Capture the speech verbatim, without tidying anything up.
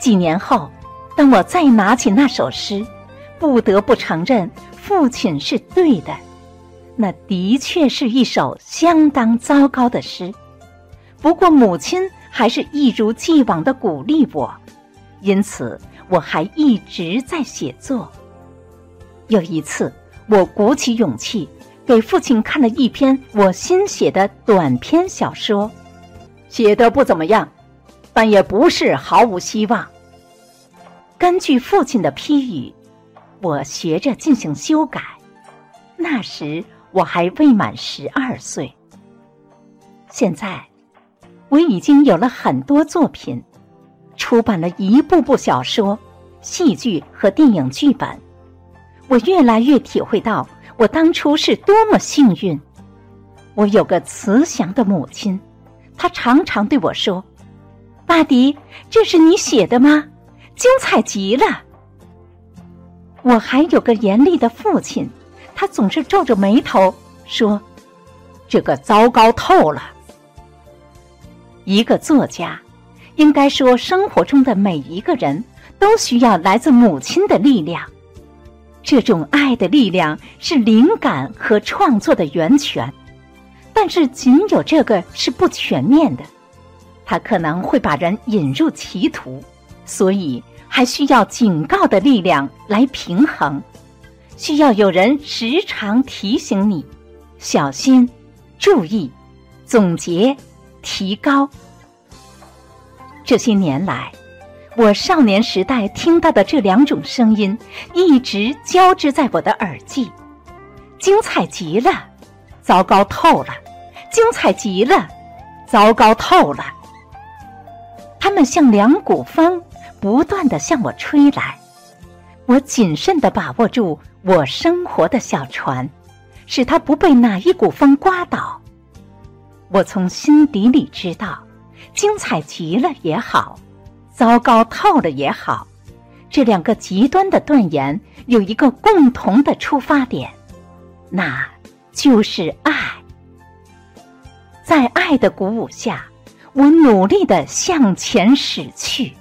几年后，当我再拿起那首诗，不得不承认父亲是对的，那的确是一首相当糟糕的诗。不过母亲还是一如既往地鼓励我，因此我还一直在写作。有一次，我鼓起勇气给父亲看了一篇我新写的短篇小说，写得不怎么样，但也不是毫无希望。根据父亲的批语，我学着进行修改。那时我还未满十二岁。现在我已经有了很多作品，出版了一部部小说、戏剧和电影剧本。我越来越体会到我当初是多么幸运。我有个慈祥的母亲，她常常对我说：“巴迪，这是你写的吗？精彩极了。”我还有个严厉的父亲，他总是皱着眉头说：“这个糟糕透了。”一个作家，应该说生活中的每一个人都需要来自母亲的力量。这种爱的力量是灵感和创作的源泉，但是仅有这个是不全面的，它可能会把人引入歧途，所以还需要警告的力量来平衡，需要有人时常提醒你，小心、注意、总结、提高。这些年来，我少年时代听到的这两种声音一直交织在我的耳际：精彩极了，糟糕透了；精彩极了，糟糕透了。它们像两股风，不断地向我吹来。我谨慎地把握住我生活的小船，使它不被哪一股风刮倒。我从心底里知道，精彩极了也好，糟糕透了也好，这两个极端的断言有一个共同的出发点，那就是爱。在爱的鼓舞下，我努力地向前驶去。